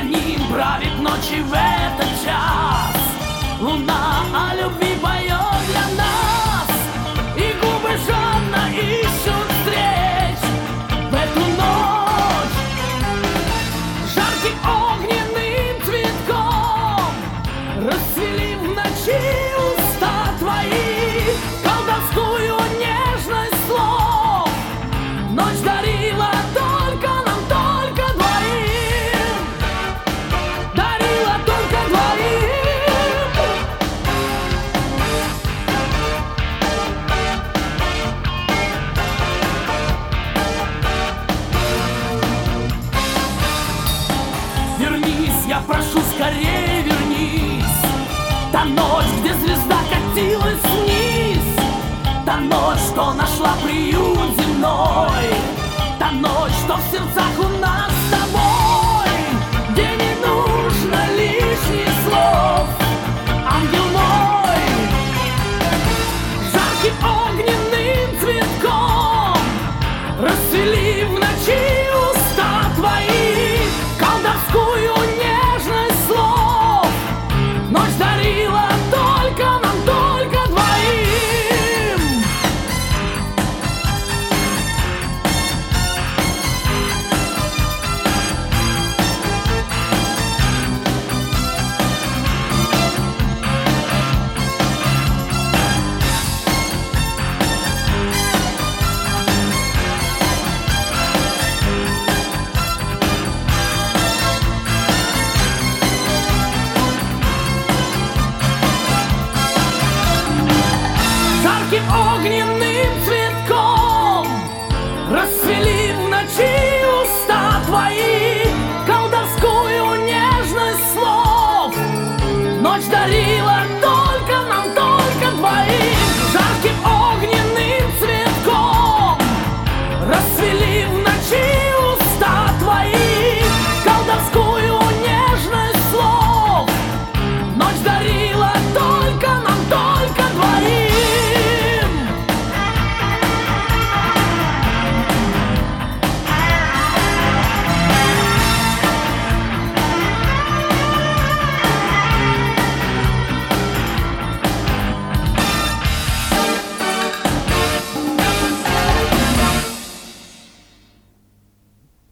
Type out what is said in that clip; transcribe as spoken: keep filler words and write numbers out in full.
ним правит ночи в этот час. Луна о любви поет для нас, и губы жадно ищут встреч в эту ночь. Жарким огненным цветком расцвели в ночи уста твои, колдовскую нежность слов ночь дарила только нам, только двоим, дарила только двоим. Вернись, я прошу, скорее вернись. Та ночь, где звезда катилась вниз, та ночь, что нашла приют земной, та ночь, что в сердцах у